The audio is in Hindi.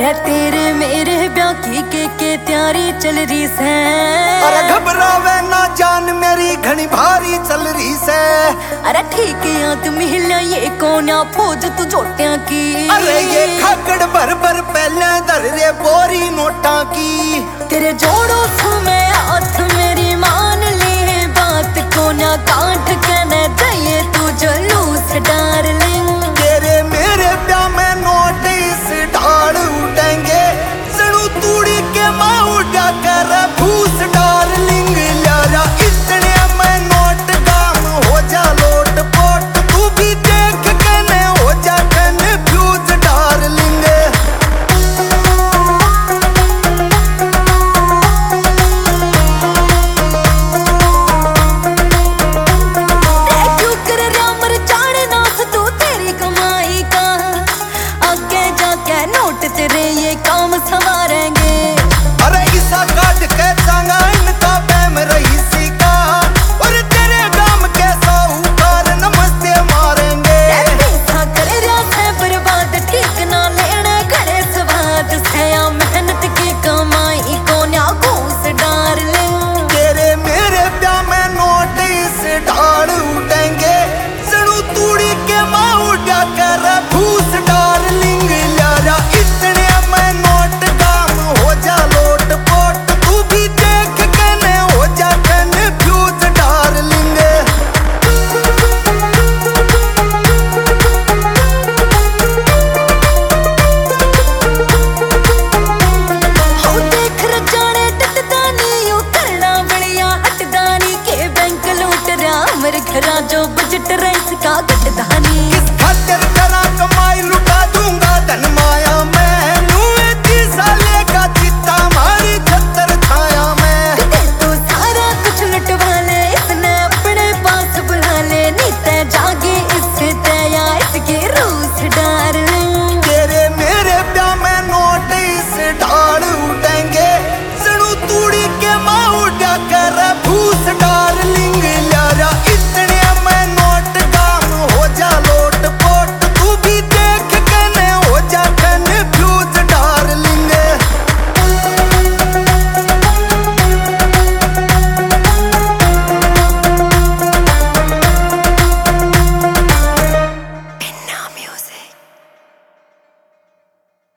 अरे तेरे मेरे ब्याह की तैयारी चल रही से। अरे घबरावे ना जान मेरी घनी भारी चल रही से। अरे ठीक है तुम हिला ये कोना फौज तू जोटिया की। अरे ये खाकड़ भर भर पहले धर रे बोरी नोटा की। तेरे जोड़ो सुमे हाथ मेरी मान ले बात कोना काट के न जाइए तू जलूस डार्लिंग। तेरे मेरे प्यार में नोट इस ढाल उठेंगे सड़ू तूड़ी के माँ उड़ा कर फूस डार्लिंग। यारा इतने में नोट गाम हो जा लोट पोट तू भी देख के न हो जा कन्फ्यूज डार्लिंग। नोट तेरे ये काम संवारेंगे। अरे ईसा काट के चांगा इनका बैम रईसी का और तेरे गाम के साहूकार नमस्ते मारेंगे। पैसा करे रात बर्बाद ठीक ना लेने घरे स्वाद से मेहनत की कमाई को ना घूस डार्लिंग। तेरे मेरे प्यार में नोट इस ढाल उठेंगे सड़ू तूड़ी के माँ उड़ा कर फूस डार्लिंग। यारा इतने में नोट गाम हो जा लोट पोट तू भी देख के न हो जा कन्फ्यूज डार्लिंग। हो देख रजाने टटदानी यू करना बलिया हटदानी के बैंक लूट रहा मेरे घरा जो बजट रईस का कटदानी। किस खातिर